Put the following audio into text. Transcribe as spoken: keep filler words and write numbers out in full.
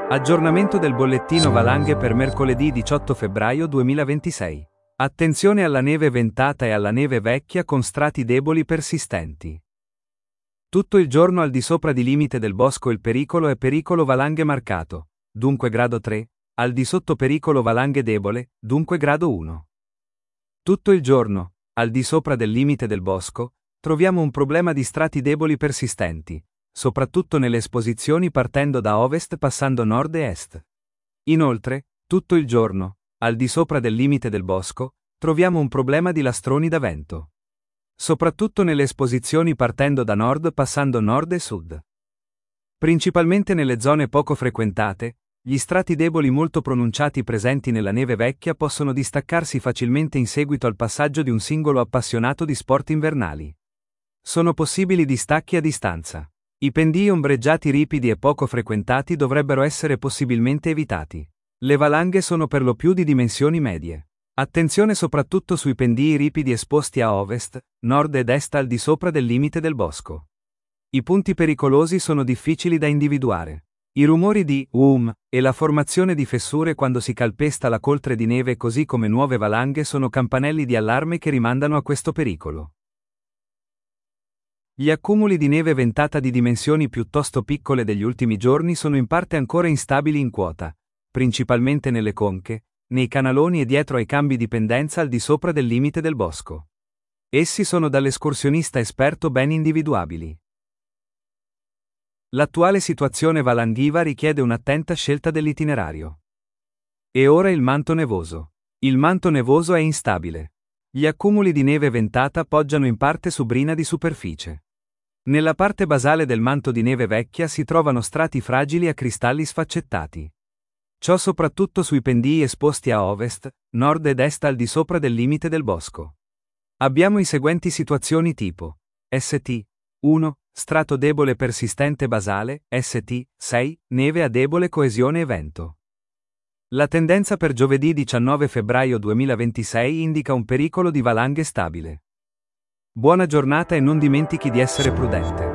Aggiornamento del bollettino valanghe per mercoledì diciotto febbraio duemilaventisei. Attenzione alla neve ventata e alla neve vecchia con strati deboli persistenti. Tutto il giorno al di sopra di limite del bosco il pericolo è pericolo valanghe marcato, dunque grado tre, al di sotto pericolo valanghe debole, dunque grado uno. Tutto il giorno, al di sopra del limite del bosco, troviamo un problema di strati deboli persistenti, soprattutto nelle esposizioni partendo da ovest passando nord e est. Inoltre, tutto il giorno, al di sopra del limite del bosco, troviamo un problema di lastroni da vento. Soprattutto nelle esposizioni partendo da nord passando nord e sud. Principalmente nelle zone poco frequentate, gli strati deboli molto pronunciati presenti nella neve vecchia possono distaccarsi facilmente in seguito al passaggio di un singolo appassionato di sport invernali. Sono possibili distacchi a distanza. I pendii ombreggiati ripidi e poco frequentati dovrebbero essere possibilmente evitati. Le valanghe sono per lo più di dimensioni medie. Attenzione soprattutto sui pendii ripidi esposti a ovest, nord ed est al di sopra del limite del bosco. I punti pericolosi sono difficili da individuare. I rumori di um e la formazione di fessure quando si calpesta la coltre di neve così come nuove valanghe sono campanelli di allarme che rimandano a questo pericolo. Gli accumuli di neve ventata di dimensioni piuttosto piccole degli ultimi giorni sono in parte ancora instabili in quota, principalmente nelle conche, nei canaloni e dietro ai cambi di pendenza al di sopra del limite del bosco. Essi sono dall'escursionista esperto ben individuabili. L'attuale situazione valanghiva richiede un'attenta scelta dell'itinerario. E ora il manto nevoso. Il manto nevoso è instabile. Gli accumuli di neve ventata poggiano in parte su brina di superficie. Nella parte basale del manto di neve vecchia si trovano strati fragili a cristalli sfaccettati. Ciò soprattutto sui pendii esposti a ovest, nord ed est al di sopra del limite del bosco. Abbiamo i seguenti situazioni tipo: S T uno, strato debole persistente basale, S T sei, neve a debole coesione e vento. La tendenza per giovedì diciannove febbraio duemilaventisei indica un pericolo di valanghe stabile. Buona giornata e non dimentichi di essere prudente.